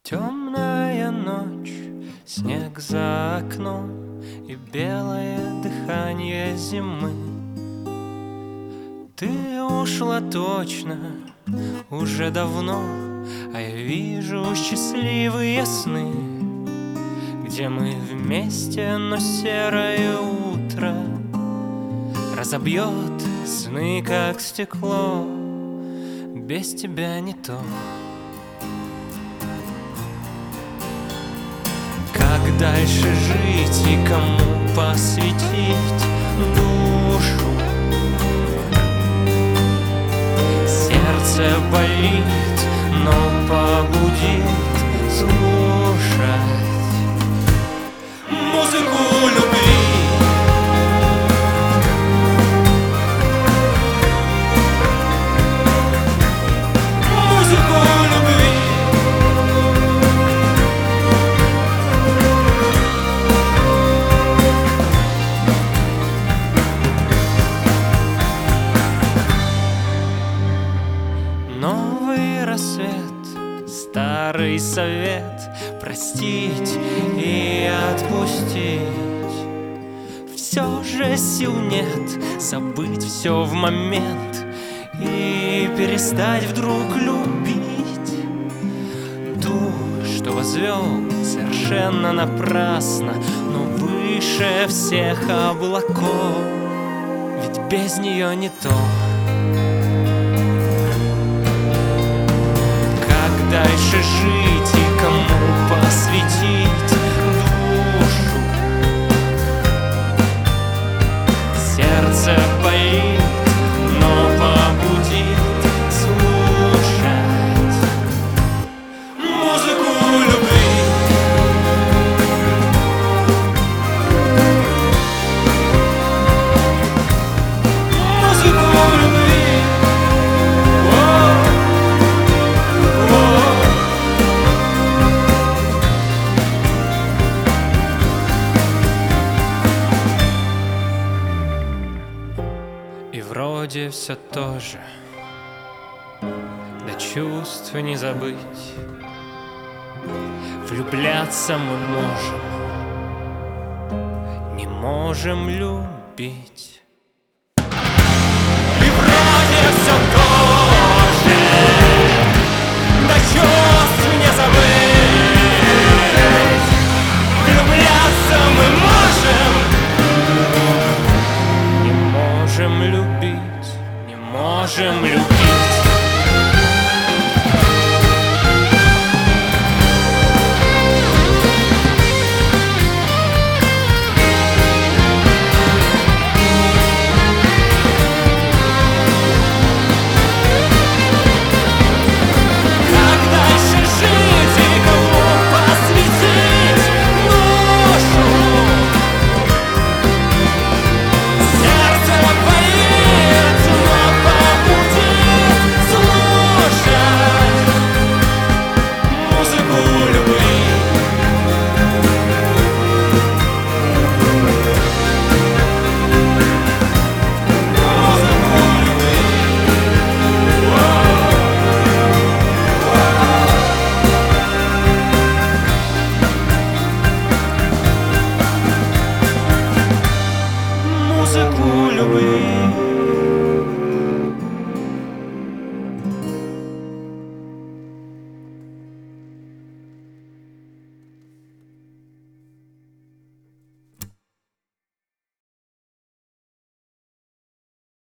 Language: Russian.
Темная ночь, снег за окном и белое дыхание зимы. Ты ушла точно, уже давно, а я вижу счастливые сны, где мы вместе, но серое утро разобьет сны, как стекло. Без тебя не то. Как дальше жить и кому посвятить душу? Сердце болит, но побудит слушать музыку любви. Музыку любви. Новый рассвет, старый совет: простить и отпустить. Все же сил нет забыть все в момент и перестать вдруг любить ту, что возвел совершенно напрасно, но выше всех облаков, ведь без нее не то. Дальше жить и кому посвятить душу? Сердце болит, но побудит слушать музыку любви. Музыку любви. И вроде все то же, да чувств не забыть. Влюбляться мы можем, не можем любить. И вроде все то же,